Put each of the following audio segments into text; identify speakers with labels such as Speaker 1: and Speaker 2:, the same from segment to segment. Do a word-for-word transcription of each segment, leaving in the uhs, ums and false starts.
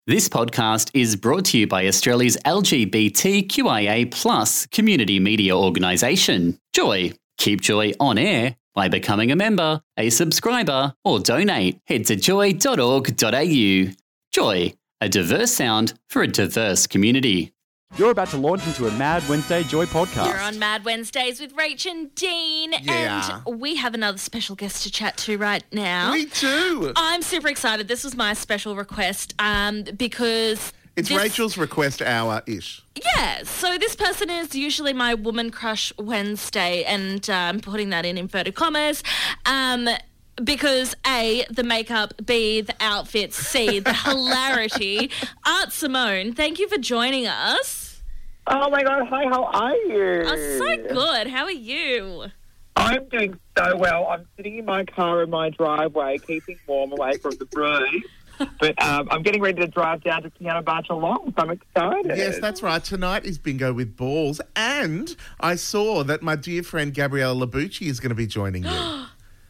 Speaker 1: This podcast is brought to you by Australia's L G B T Q I A plus community media organisation, Joy. Keep Joy on air by becoming a member, a subscriber, or donate. Head to joy dot org dot a u. Joy, a diverse sound for a diverse community.
Speaker 2: You're about to launch into a Mad Wednesday Joy podcast.
Speaker 3: You're on Mad Wednesdays with Rach and Dean.
Speaker 4: Yeah.
Speaker 3: And we have another special guest to chat to right now.
Speaker 4: Me too.
Speaker 3: I'm super excited. This was my special request um, because...
Speaker 4: It's
Speaker 3: this,
Speaker 4: Rachel's request hour-ish.
Speaker 3: Yeah. So this person is usually my Woman Crush Wednesday, and I'm um, putting that in inverted commas. Um... Because A, the makeup, B, the outfits, C, the hilarity. Art Simone, thank you for joining us.
Speaker 5: Oh my God, hi, how are you?
Speaker 3: Oh, so good. How are you?
Speaker 5: I'm doing so well. I'm sitting in my car in my driveway, keeping warm away from the breeze. But um, I'm getting ready to drive down to Piano Bar Geelong, so I'm excited.
Speaker 4: Yes, that's right. Tonight is Bingo with Balls. And I saw that my dear friend Gabriella Labucci is going to be joining you.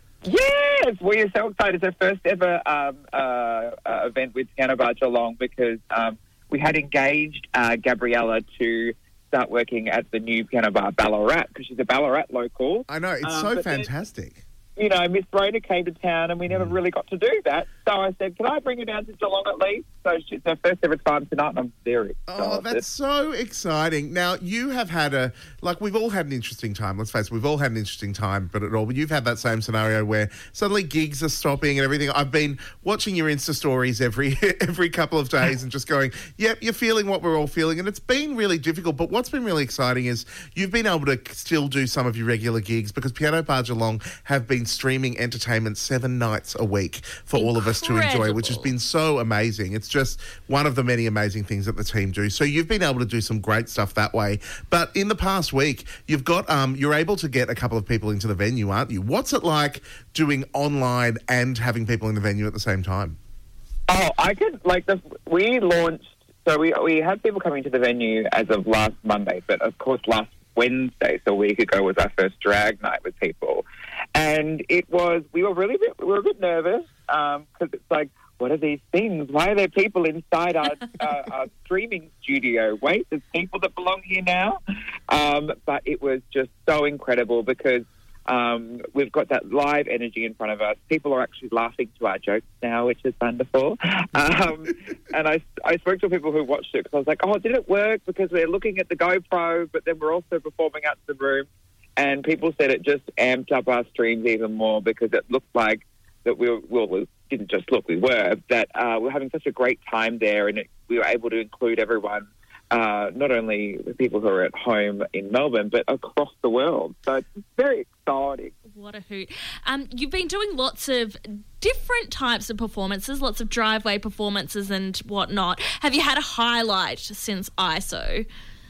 Speaker 5: Yes, we are so excited. It's our first ever um, uh, uh, event with Piano Bar Geelong because um, we had engaged uh, Gabriella to start working at the new Piano Bar Ballarat because she's a Ballarat local.
Speaker 4: I know, it's
Speaker 5: um,
Speaker 4: so
Speaker 5: but
Speaker 4: fantastic.
Speaker 5: Then, you know, Miss Rona came to town and we never really got to do that. So I said, can I bring her down to Geelong at least? So it's her first ever time tonight and I'm very excited.
Speaker 4: Oh, that's so exciting. Now, you have had a, like we've all had an interesting time. Let's face it, we've all had an interesting time, but it all, but you've had that same scenario where suddenly gigs are stopping and everything. I've been watching your Insta stories every every couple of days and just going, yep, you're feeling what we're all feeling. And it's been really difficult. But what's been really exciting is you've been able to still do some of your regular gigs because Piano Bar Geelong have been streaming entertainment seven nights a week for
Speaker 3: Incredible.
Speaker 4: all of us to enjoy, which has been so amazing. It's just one of the many amazing things that the team do. So you've been able to do some great stuff that way. But in the past week, you've got um, you're able to get a couple of people into the venue, aren't you? What's it like doing online and having people in the venue at the same time?
Speaker 5: Oh, I could, like, the, we launched, so we we had people coming to the venue as of last Monday, but of course last Wednesday, so a week ago, was our first drag night with people. And it was, we were really, bit, we were a bit nervous because um, it's like, what are these things? Why are there people inside our, uh, our streaming studio? Wait, there's people that belong here now? Um, but it was just so incredible because um, we've got that live energy in front of us. People are actually laughing to our jokes now, which is wonderful. Um, and I, I spoke to people who watched it because I was like, oh, did it work? Because we're looking at the GoPro, but then we're also performing out in the room. And people said it just amped up our streams even more because it looked like that we were, well, we didn't just look, we were, that uh, we were having such a great time there and it, we were able to include everyone, uh, not only the people who are at home in Melbourne, but across the world. So it's very exciting.
Speaker 3: What a hoot. Um, you've been doing lots of different types of performances, lots of driveway performances and whatnot. Have you had a highlight since I S O?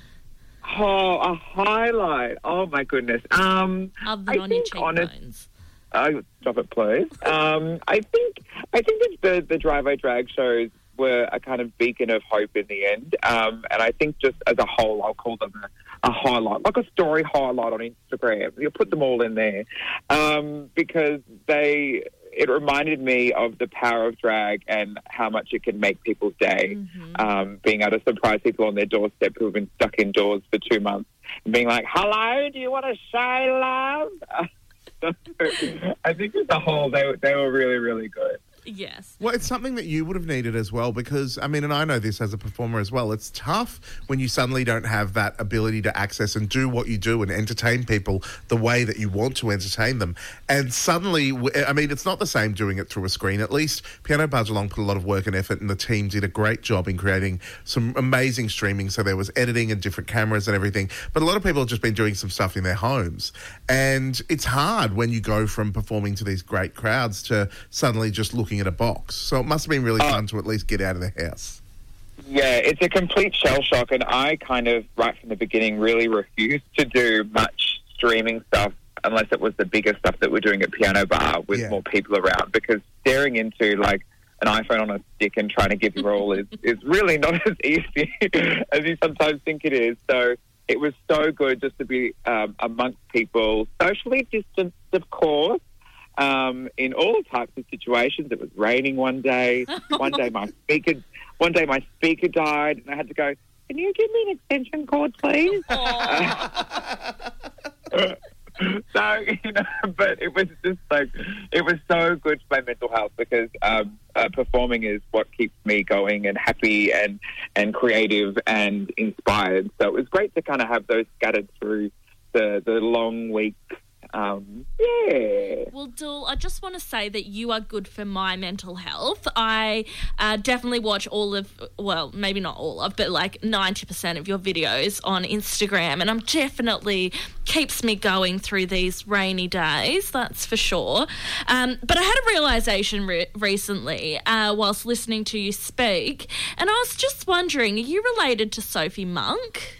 Speaker 5: Oh, a highlight. Oh, my goodness. Um,
Speaker 3: Other than
Speaker 5: I
Speaker 3: on your
Speaker 5: think honest-
Speaker 3: cheekbones.
Speaker 5: Uh, stop it, please. Um, I think I think that the, the driveway drag shows were a kind of beacon of hope in the end. Um, and I think just as a whole, I'll call them a, a highlight, like a story highlight on Instagram. You'll put them all in there um, because they... It reminded me of the power of drag and how much it can make people's day. Mm-hmm. Um, being able to surprise people on their doorstep who have been stuck indoors for two months and being like, hello, do you want to show love? I think as a whole, they, they were really, really good.
Speaker 3: Yes.
Speaker 4: Well, it's something that you would have needed as well because, I mean, and I know this as a performer as well, it's tough when you suddenly don't have that ability to access and do what you do and entertain people the way that you want to entertain them. And suddenly, I mean, it's not the same doing it through a screen. At least Piano Bar Geelong put a lot of work and effort and the team did a great job in creating some amazing streaming. So there was editing and different cameras and everything. But a lot of people have just been doing some stuff in their homes. And it's hard when you go from performing to these great crowds to suddenly just looking at a box. So it must have been really fun to at least get out of the house.
Speaker 5: Yeah, it's a complete shell shock, and I kind of, right from the beginning, really refused to do much streaming stuff unless it was the bigger stuff that we're doing at Piano Bar with
Speaker 4: Yeah.
Speaker 5: more people around, because staring into, like, an iPhone on a stick and trying to give your all is, is really not as easy as you sometimes think it is. So it was so good just to be um, amongst people, socially distanced, of course, um, in all types of situations. It was raining one day. One day my speaker, one day my speaker died, and I had to go, "Can you give me an extension cord, please?" Uh, so, you know, but it was just like, it was so good for my mental health because um, uh, performing is what keeps me going and happy and, and creative and inspired. So it was great to kind of have those scattered through the, the long week. Um, yeah.
Speaker 3: Well, Dul, I just want to say that you are good for my mental health. I uh, definitely watch all of, well, maybe not all of, but like ninety percent of your videos on Instagram, and I'm definitely keeps me going through these rainy days, that's for sure. Um, but I had a realisation re- recently uh, whilst listening to you speak, and I was just wondering, are you related to Sophie Monk?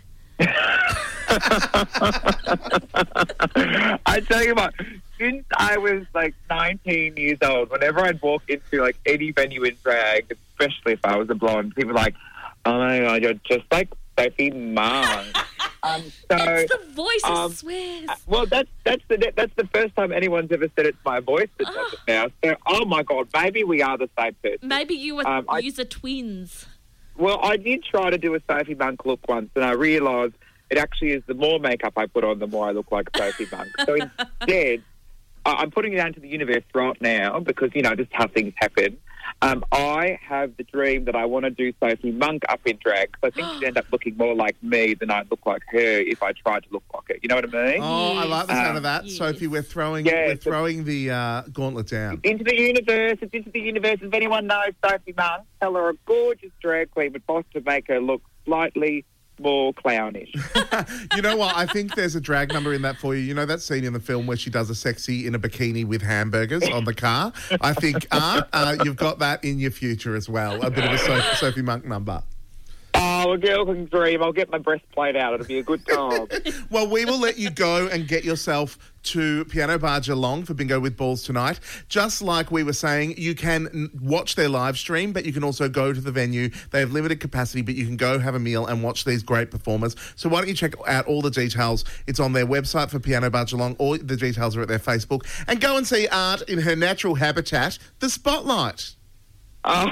Speaker 5: I tell you what, since I was like nineteen years old, whenever I'd walk into like any venue in drag, especially if I was a blonde, people were like, "Oh my God, you're just like Sophie Monk." um, so
Speaker 3: It's the voice, I
Speaker 5: um,
Speaker 3: swear.
Speaker 5: Well, that's that's the that's the first time anyone's ever said it's my voice that does it now. So, oh my God, maybe we are the same person.
Speaker 3: Maybe you were
Speaker 5: Um, I-
Speaker 3: user twins.
Speaker 5: Well, I did try to do a Sophie Monk look once, and I realised it actually is the more makeup I put on, the more I look like Sophie Monk. So instead, uh, I'm putting it out to the universe right now because, you know, just how things happen. Um, I have the dream that I want to do Sophie Monk up in drag because I think she'd end up looking more like me than I'd look like her if I tried to look like her. You know what I mean?
Speaker 4: Oh, I like the sound
Speaker 5: Um,
Speaker 4: of that.
Speaker 3: yes.
Speaker 4: Sophie, we're throwing
Speaker 5: Yeah,
Speaker 4: we're
Speaker 5: so-
Speaker 4: throwing the uh, gauntlet down.
Speaker 5: Into the universe, it's into the universe. If anyone knows Sophie Monk, tell her a gorgeous drag queen would possibly make her look slightly more clownish.
Speaker 4: You know what? I think there's a drag number in that for you. You know that scene in the film where she does a sexy in a bikini with hamburgers on the car? I think, Art, uh, you've got that in your future as well. A bit of a so- Sophie Monk number.
Speaker 5: Oh, a girl can dream. I'll get my breastplate out. It'll be a good time.
Speaker 4: Well, we will let you go and get yourself to Piano Bar Geelong for Bingo with Balls tonight. Just like we were saying, you can n- watch their live stream, but you can also go to the venue. They have limited capacity, but you can go have a meal and watch these great performers. So why don't you check out all the details? It's on their website for Piano Bar Geelong. All the details are at their Facebook. And go and see Art in her natural habitat, the Spotlight.
Speaker 5: Oh.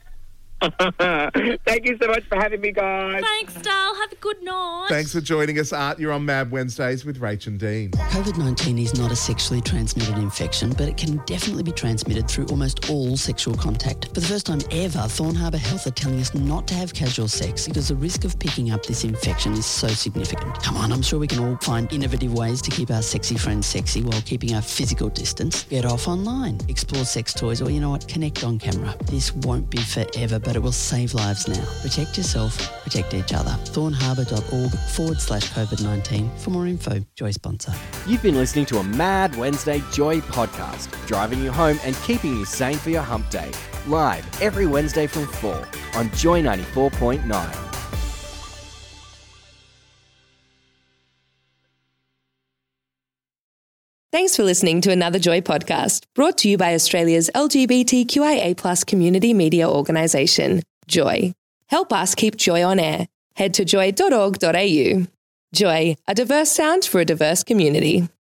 Speaker 5: Thank you so much for having me, guys.
Speaker 3: Thanks, Dal. Have a good night.
Speaker 4: Thanks for joining us, Art. You're on Mad Wednesdays with Rach and Dean.
Speaker 6: COVID nineteen is not a sexually transmitted infection, but it can definitely be transmitted through almost all sexual contact. For the first time ever, Thorn Harbour Health are telling us not to have casual sex because the risk of picking up this infection is so significant. Come on, I'm sure we can all find innovative ways to keep our sexy friends sexy while keeping our physical distance. Get off online, explore sex toys, or you know what, connect on camera. This won't be forever, but it will save lives now. Protect yourself, protect each other. thornharbour.org forward slash COVID nineteen for more info. Joy sponsor.
Speaker 2: You've been listening to a Mad Wednesday Joy podcast, driving you home and keeping you sane for your hump day. Live every Wednesday from four on Joy ninety-four point nine.
Speaker 7: Thanks for listening to another Joy podcast, brought to you by Australia's L G B T Q I A plus community media organisation, Joy. Help us keep Joy on air. Head to joy dot org dot a u. Joy, a diverse sound for a diverse community.